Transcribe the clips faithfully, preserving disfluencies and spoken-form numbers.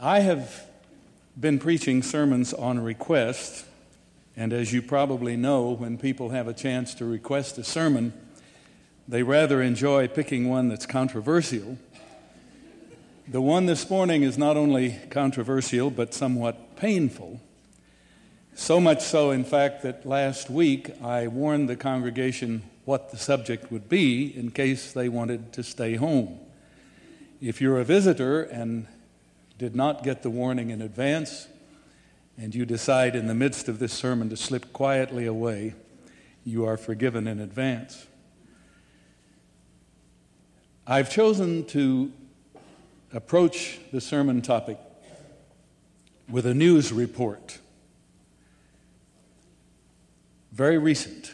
I have been preaching sermons on request, and as you probably know, when people have a chance to request a sermon, they rather enjoy picking one that's controversial. The one this morning is not only controversial, but somewhat painful. So much so, in fact, that last week I warned the congregation what the subject would be in case they wanted to stay home. If you're a visitor and did not get the warning in advance, and you decide in the midst of this sermon to slip quietly away, you are forgiven in advance. I've chosen to approach the sermon topic with a news report. Very recent.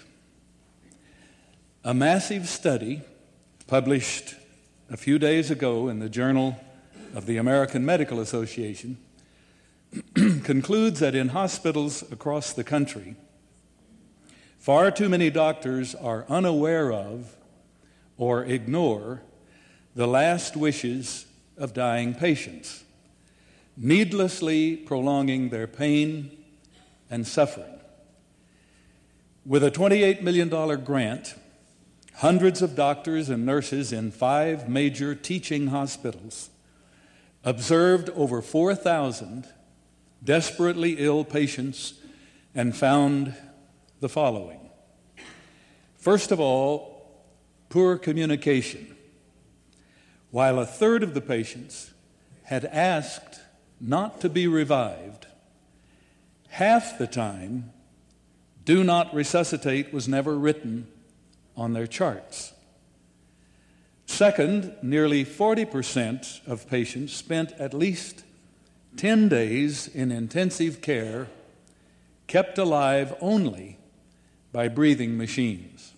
A massive study published a few days ago in the Journal of the American Medical Association concludes that in hospitals across the country, far too many doctors are unaware of or ignore the last wishes of dying patients, needlessly prolonging their pain and suffering. With a twenty-eight million dollars grant, hundreds of doctors and nurses in five major teaching hospitals observed over four thousand desperately ill patients and found the following. First of all, poor communication. While a third of the patients had asked not to be revived, half the time, "Do not resuscitate" was never written on their charts. Second, nearly forty percent of patients spent at least ten days in intensive care, kept alive only by breathing machines.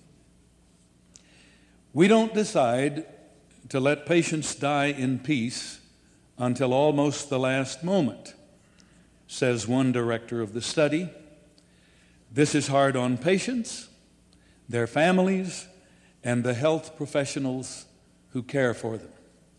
We don't decide to let patients die in peace until almost the last moment, says one director of the study. This is hard on patients, their families, and the health professionals who care for them.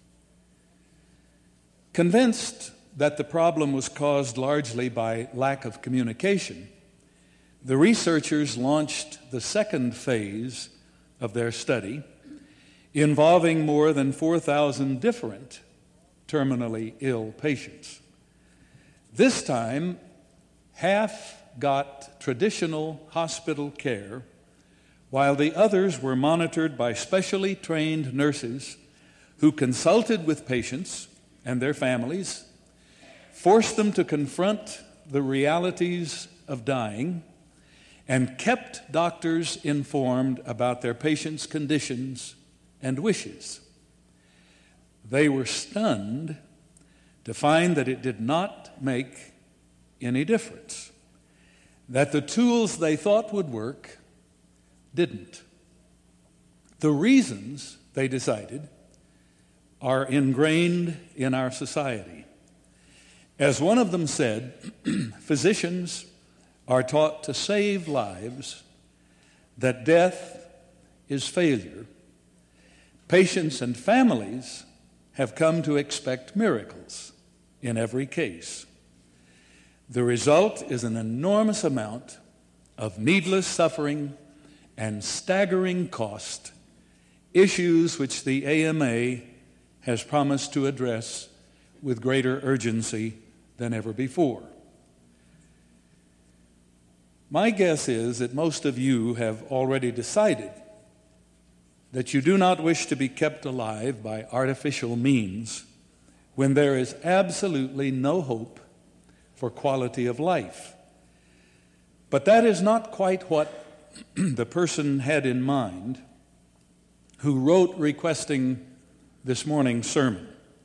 Convinced that the problem was caused largely by lack of communication, the researchers launched the second phase of their study, involving more than four thousand different terminally ill patients. This time, half got traditional hospital care, while the others were monitored by specially trained nurses who consulted with patients and their families, forced them to confront the realities of dying, and kept doctors informed about their patients' conditions and wishes. They were stunned to find that it did not make any difference, that the tools they thought would work didn't. The reasons, they decided, are ingrained in our society. As one of them said, physicians are taught to save lives, that death is failure. Patients and families have come to expect miracles in every case. The result is an enormous amount of needless suffering and staggering cost, issues which the A M A has promised to address with greater urgency than ever before. My guess is that most of you have already decided that you do not wish to be kept alive by artificial means when there is absolutely no hope for quality of life. But that is not quite what the person had in mind who wrote requesting this morning's sermon.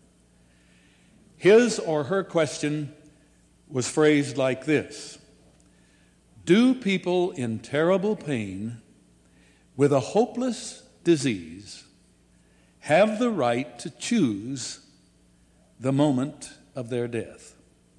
His or her question was phrased like this: do people in terrible pain with a hopeless disease have the right to choose the moment of their death?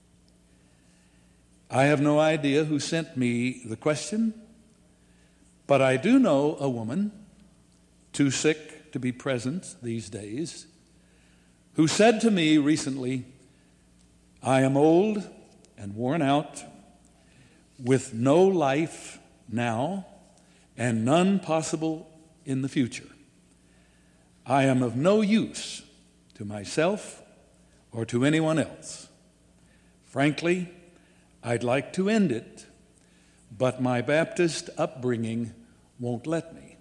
I have no idea who sent me the question, but I do know a woman, too sick to be present these days, who said to me recently, I am old and worn out, with no life now and none possible in the future. I am of no use to myself or to anyone else. Frankly, I'd like to end it, but my Baptist upbringing won't let me.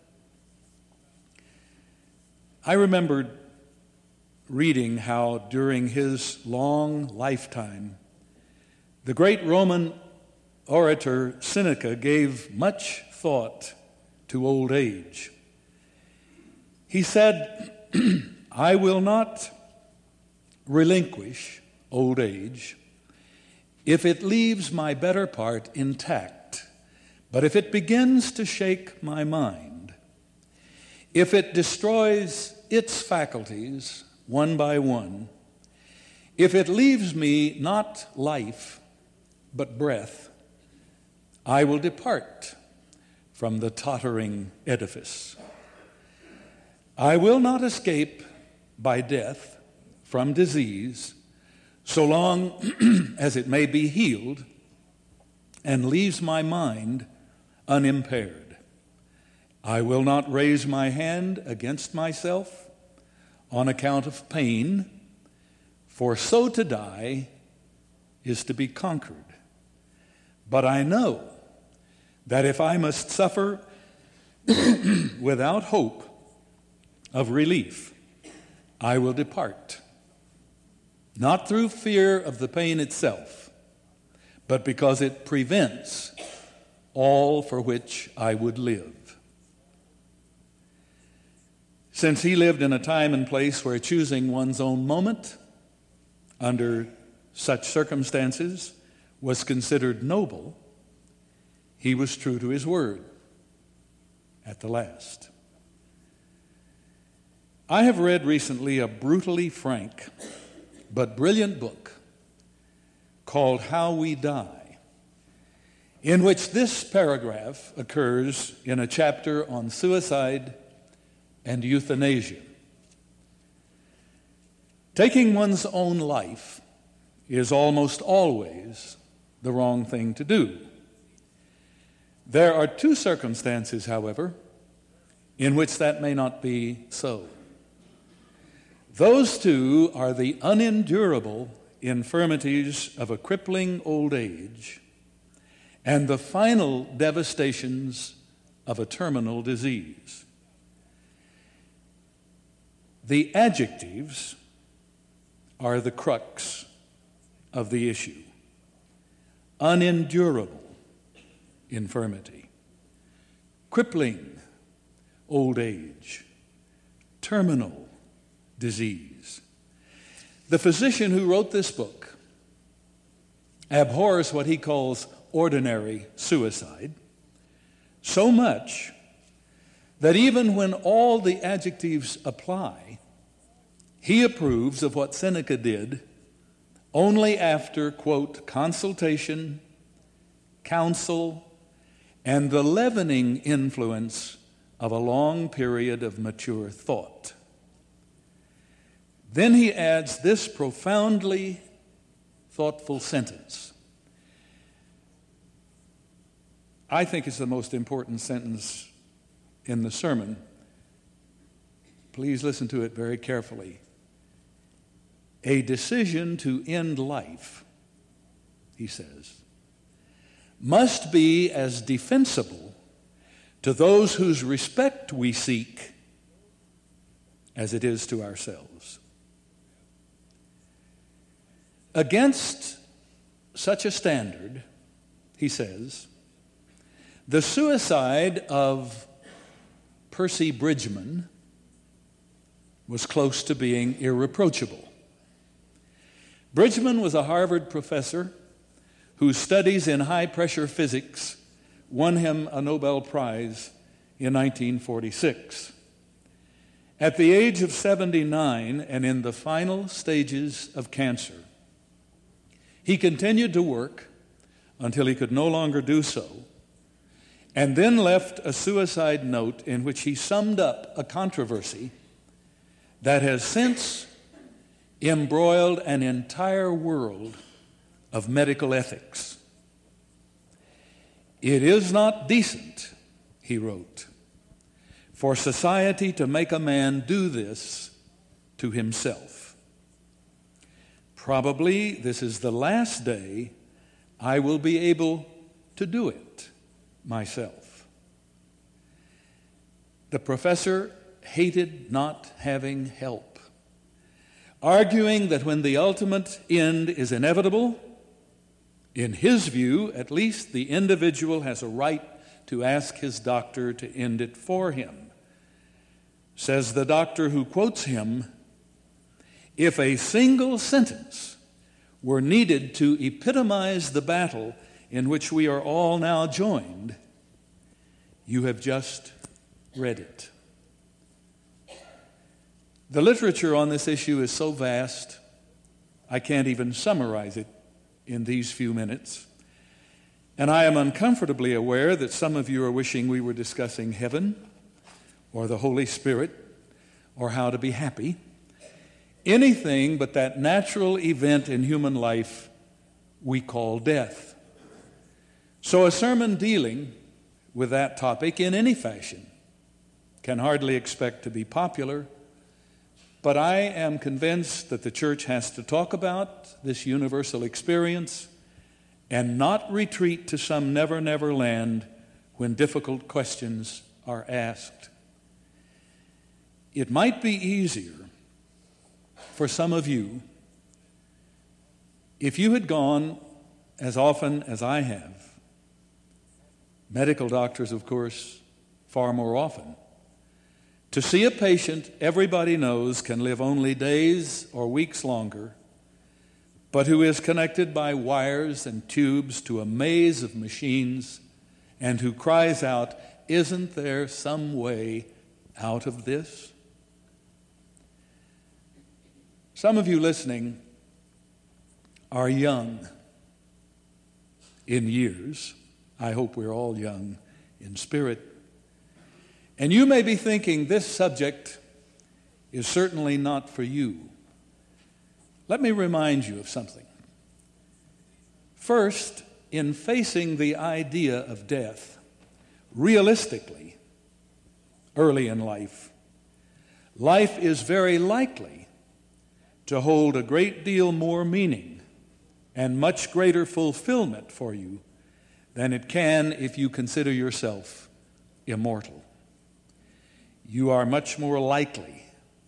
I remembered reading how during his long lifetime, the great Roman orator Seneca gave much thought to old age. He said, I will not relinquish old age if it leaves my better part intact, but if it begins to shake my mind, if it destroys its faculties one by one, if it leaves me not life but breath, I will depart from the tottering edifice. I will not escape by death from disease so long as it may be healed and leaves my mind unimpaired. I will not raise my hand against myself on account of pain, for so to die is to be conquered. But I know that if I must suffer without hope of relief, I will depart, not through fear of the pain itself, but because it prevents all for which I would live. Since he lived in a time and place where choosing one's own moment under such circumstances was considered noble, he was true to his word at the last. I have read recently a brutally frank but brilliant book called How We Die, in which this paragraph occurs in a chapter on suicide and euthanasia. Taking one's own life is almost always the wrong thing to do. There are two circumstances, however, in which that may not be so. Those two are the unendurable infirmities of a crippling old age and the final devastations of a terminal disease. The adjectives are the crux of the issue. Unendurable infirmity, crippling old age, terminal disease. The physician who wrote this book abhors what he calls ordinary suicide so much that even when all the adjectives apply, he approves of what Seneca did only after, quote, consultation, counsel, and the leavening influence of a long period of mature thought. Then he adds this profoundly thoughtful sentence. I think it's the most important sentence in the sermon. Please listen to it very carefully. A decision to end life, he says, must be as defensible to those whose respect we seek as it is to ourselves. Against such a standard, he says, the suicide of Percy Bridgman was close to being irreproachable. Bridgman was a Harvard professor whose studies in high-pressure physics won him a Nobel Prize in nineteen forty-six. At the age of seventy-nine and in the final stages of cancer, he continued to work until he could no longer do so, and then left a suicide note in which he summed up a controversy that has since embroiled an entire world of medical ethics. "It is not decent," he wrote, "for society to make a man do this to himself. Probably this is the last day I will be able to do it myself." The professor hated not having help, arguing that when the ultimate end is inevitable, in his view, at least, the individual has a right to ask his doctor to end it for him. Says the doctor who quotes him, "If a single sentence were needed to epitomize the battle in which we are all now joined, you have just read it." The literature on this issue is so vast, I can't even summarize it in these few minutes. And I am uncomfortably aware that some of you are wishing we were discussing heaven or the Holy Spirit or how to be happy. Anything but that natural event in human life we call death. So a sermon dealing with that topic in any fashion can hardly expect to be popular, but I am convinced that the church has to talk about this universal experience and not retreat to some never, never land when difficult questions are asked. It might be easier for some of you if you had gone as often as I have, medical doctors, of course, far more often, to see a patient everybody knows can live only days or weeks longer, but who is connected by wires and tubes to a maze of machines and who cries out, "Isn't there some way out of this?" Some of you listening are young in years. I hope we're all young in spirit. And you may be thinking, this subject is certainly not for you. Let me remind you of something. First, in facing the idea of death, realistically, early in life, life is very likely to hold a great deal more meaning and much greater fulfillment for you than it can if you consider yourself immortal. You are much more likely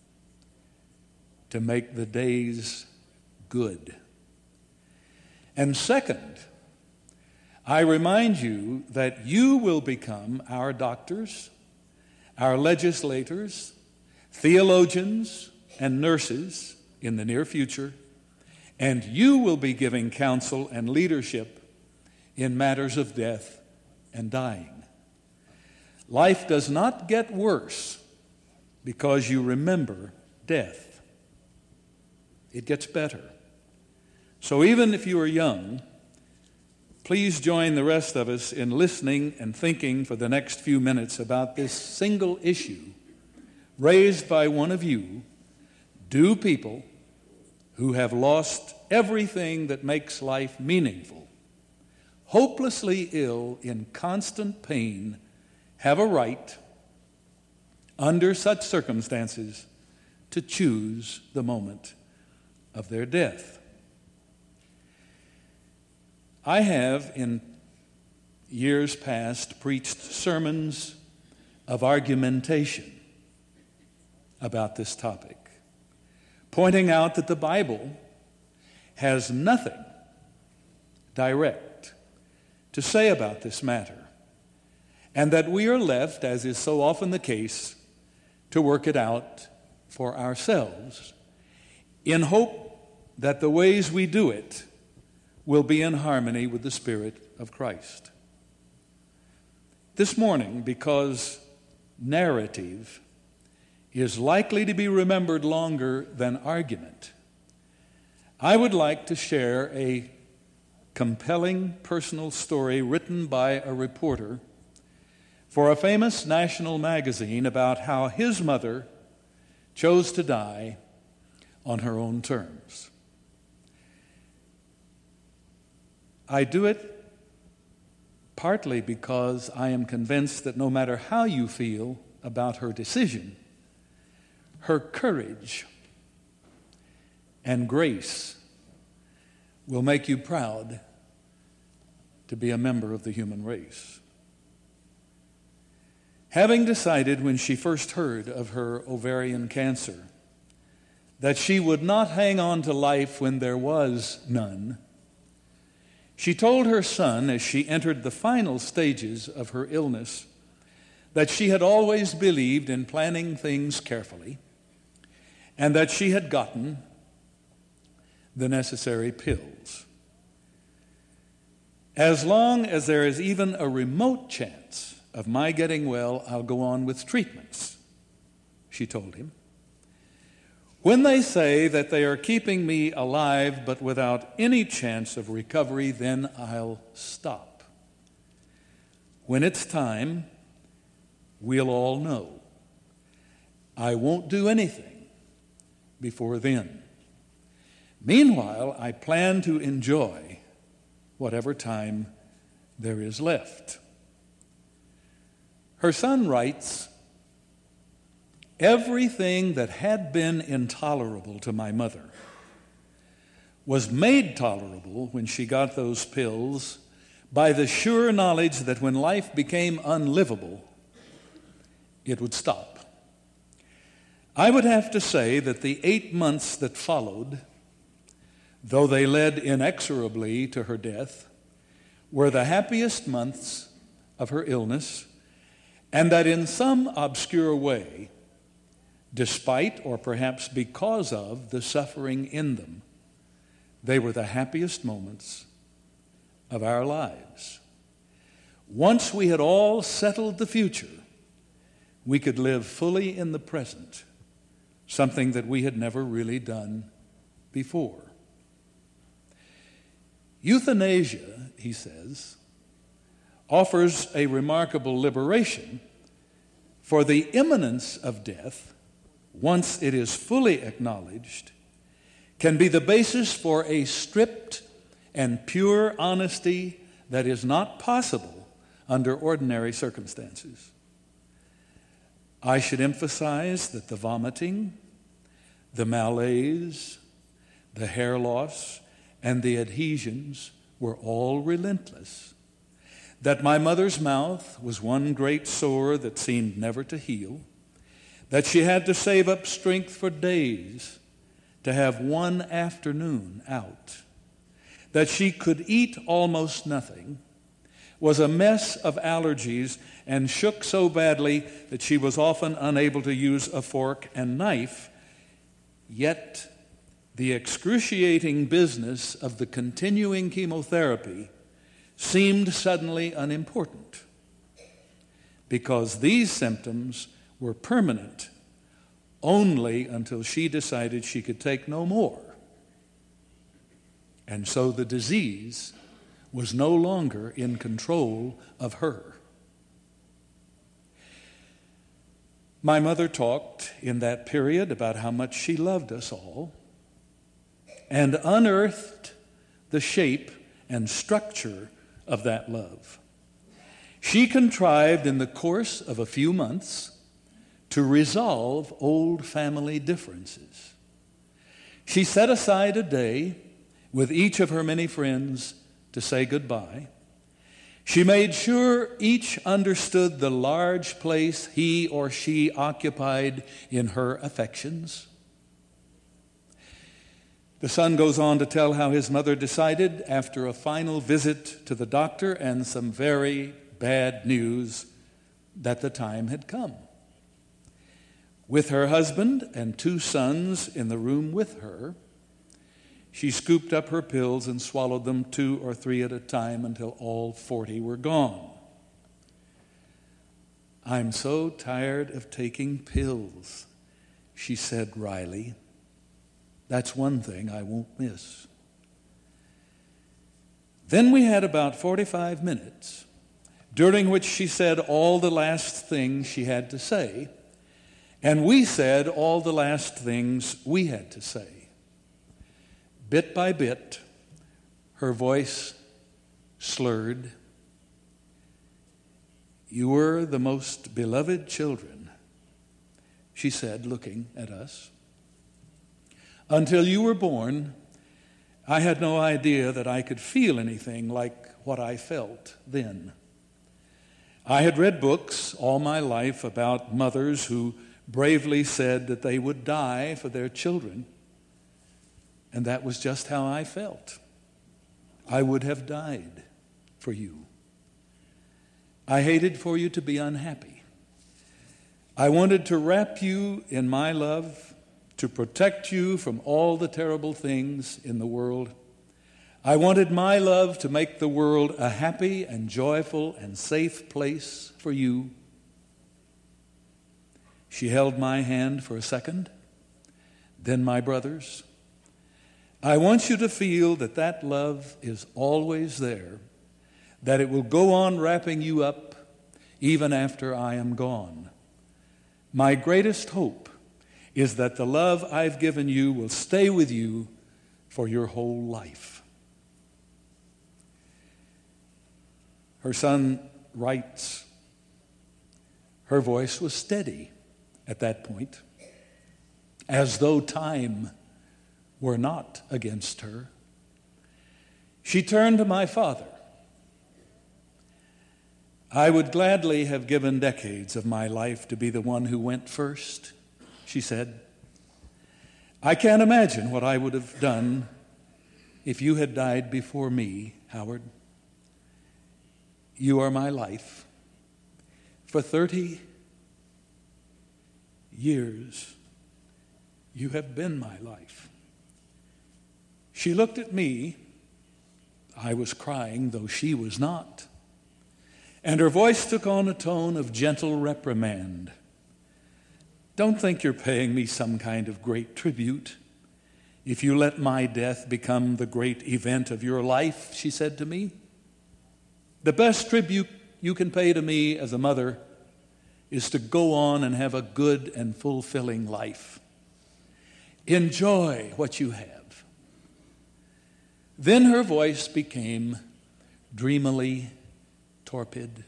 to make the days good. And second, I remind you that you will become our doctors, our legislators, theologians, and nurses in the near future, and you will be giving counsel and leadership in matters of death and dying. Life does not get worse because you remember death. It gets better. So even if you are young, please join the rest of us in listening and thinking for the next few minutes about this single issue raised by one of you, do people who have lost everything that makes life meaningful, hopelessly ill, in constant pain, have a right, under such circumstances, to choose the moment of their death. I have, in years past, preached sermons of argumentation about this topic, pointing out that the Bible has nothing direct to say about this matter, and that we are left, as is so often the case, to work it out for ourselves in hope that the ways we do it will be in harmony with the Spirit of Christ. This morning, because narrative is likely to be remembered longer than argument, I would like to share a compelling personal story written by a reporter for a famous national magazine about how his mother chose to die on her own terms. I do it partly because I am convinced that no matter how you feel about her decision, her courage and grace will make you proud to be a member of the human race. Having decided when she first heard of her ovarian cancer that she would not hang on to life when there was none, she told her son as she entered the final stages of her illness that she had always believed in planning things carefully and that she had gotten the necessary pills. As long as there is even a remote chance of my getting well, I'll go on with treatments, she told him. When they say that they are keeping me alive but without any chance of recovery, then I'll stop. When it's time, we'll all know. I won't do anything before then. Meanwhile, I plan to enjoy whatever time there is left. Her son writes, everything that had been intolerable to my mother was made tolerable when she got those pills by the sure knowledge that when life became unlivable, it would stop. I would have to say that the eight months that followed, though they led inexorably to her death, were the happiest months of her illness, and that in some obscure way, despite or perhaps because of the suffering in them, they were the happiest moments of our lives. Once we had all settled the future, we could live fully in the present, something that we had never really done before. Euthanasia, he says, offers a remarkable liberation, for the imminence of death, once it is fully acknowledged, can be the basis for a stripped and pure honesty that is not possible under ordinary circumstances. I should emphasize that the vomiting, the malaise, the hair loss, and the adhesions were all relentless, that my mother's mouth was one great sore that seemed never to heal, that she had to save up strength for days to have one afternoon out, that she could eat almost nothing, was a mess of allergies, and shook so badly that she was often unable to use a fork and knife, yet the excruciating business of the continuing chemotherapy seemed suddenly unimportant, because these symptoms were permanent only until she decided she could take no more. And so the disease was no longer in control of her. My mother talked in that period about how much she loved us all and unearthed the shape and structure of that love. She contrived in the course of a few months to resolve old family differences. She set aside a day with each of her many friends to say goodbye. She made sure each understood the large place he or she occupied in her affections. The son goes on to tell how his mother decided, after a final visit to the doctor and some very bad news, that the time had come. With her husband and two sons in the room with her, she scooped up her pills and swallowed them two or three at a time until all forty were gone. "I'm so tired of taking pills," she said wryly. "That's one thing I won't miss." Then we had about forty-five minutes, during which she said all the last things she had to say, and we said all the last things we had to say. Bit by bit, her voice slurred. You were the most beloved children, she said, looking at us. Until you were born, I had no idea that I could feel anything like what I felt then. I had read books all my life about mothers who bravely said that they would die for their children, and that was just how I felt. I would have died for you. I hated for you to be unhappy. I wanted to wrap you in my love, to protect you from all the terrible things in the world. I wanted my love to make the world a happy and joyful and safe place for you. She held my hand for a second, then my brother's. I want you to feel that that love is always there, that it will go on wrapping you up even after I am gone. My greatest hope is that the love I've given you will stay with you for your whole life. Her son writes, her voice was steady at that point, as though time were not against her. She turned to my father. I would gladly have given decades of my life to be the one who went first, she said. I can't imagine what I would have done if you had died before me, Howard. You are my life. For thirty years, you have been my life. She looked at me. I was crying, though she was not. And her voice took on a tone of gentle reprimand. Don't think you're paying me some kind of great tribute if you let my death become the great event of your life, she said to me. The best tribute you can pay to me as a mother is to go on and have a good and fulfilling life. Enjoy what you have. Then her voice became dreamily torpid.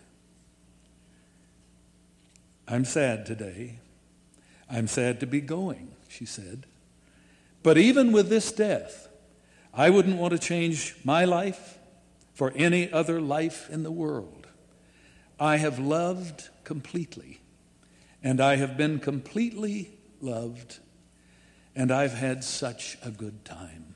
I'm sad today. I'm sad to be going, she said. But even with this death, I wouldn't want to change my life for any other life in the world. I have loved completely, and I have been completely loved, and I've had such a good time.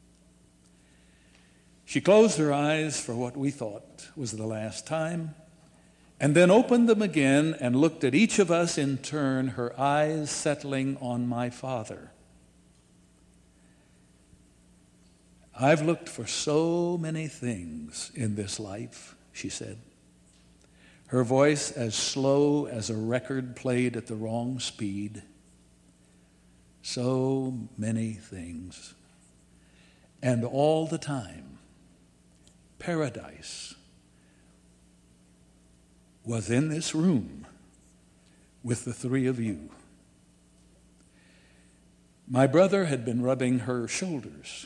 She closed her eyes for what we thought was the last time, and then opened them again and looked at each of us in turn, her eyes settling on my father. I've looked for so many things in this life, she said, her voice as slow as a record played at the wrong speed. So many things. And all the time, paradise was in this room with the three of you. My brother had been rubbing her shoulders.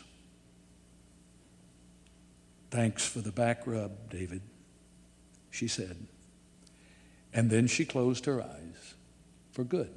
Thanks for the back rub, David, she said. And then she closed her eyes for good.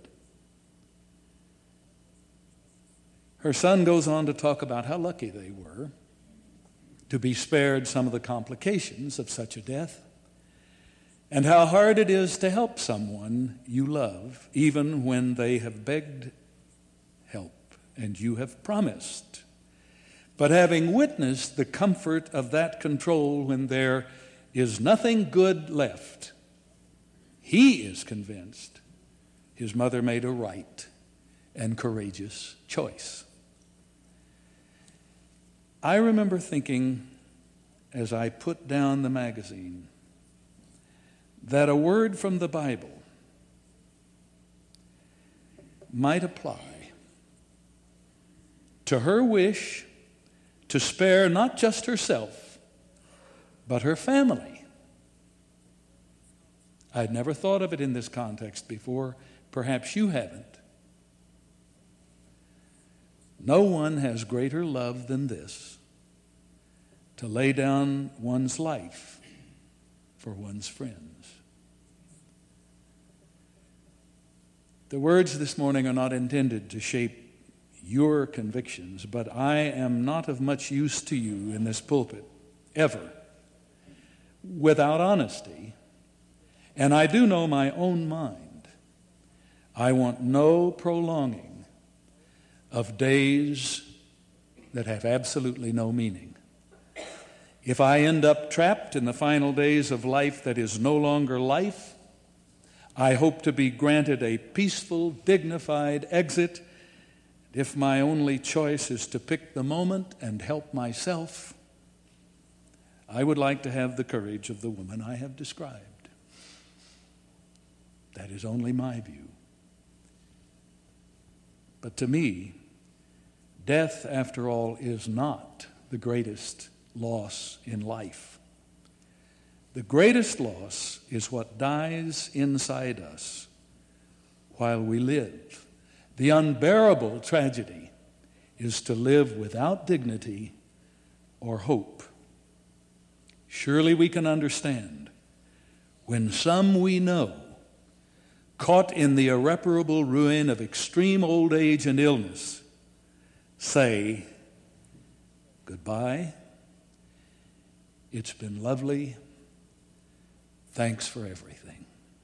Her son goes on to talk about how lucky they were to be spared some of the complications of such a death, and how hard it is to help someone you love, even when they have begged help and you have promised. But having witnessed the comfort of that control when there is nothing good left, he is convinced his mother made a right and courageous choice. I remember thinking, as I put down the magazine, that a word from the Bible might apply to her wish to spare not just herself, but her family. I'd never thought of it in this context before. Perhaps you haven't. No one has greater love than this, to lay down one's life for one's friends. The words this morning are not intended to shape your convictions, but I am not of much use to you in this pulpit, ever, without honesty. And I do know my own mind. I want no prolonging of days that have absolutely no meaning. If I end up trapped in the final days of life that is no longer life, I hope to be granted a peaceful, dignified exit. If my only choice is to pick the moment and help myself, I would like to have the courage of the woman I have described. That is only my view. But to me, death, after all, is not the greatest loss in life. The greatest loss is what dies inside us while we live. The unbearable tragedy is to live without dignity or hope. Surely we can understand when some we know, caught in the irreparable ruin of extreme old age and illness, say, goodbye, it's been lovely, thanks for everything.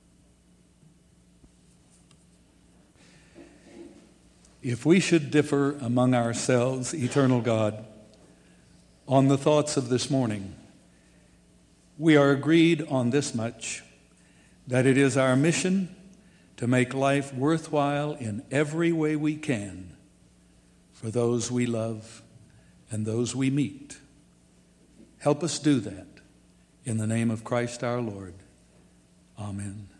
If we should differ among ourselves, eternal God, on the thoughts of this morning, we are agreed on this much, that it is our mission to make life worthwhile in every way we can for those we love and those we meet. Help us do that in the name of Christ our Lord. Amen.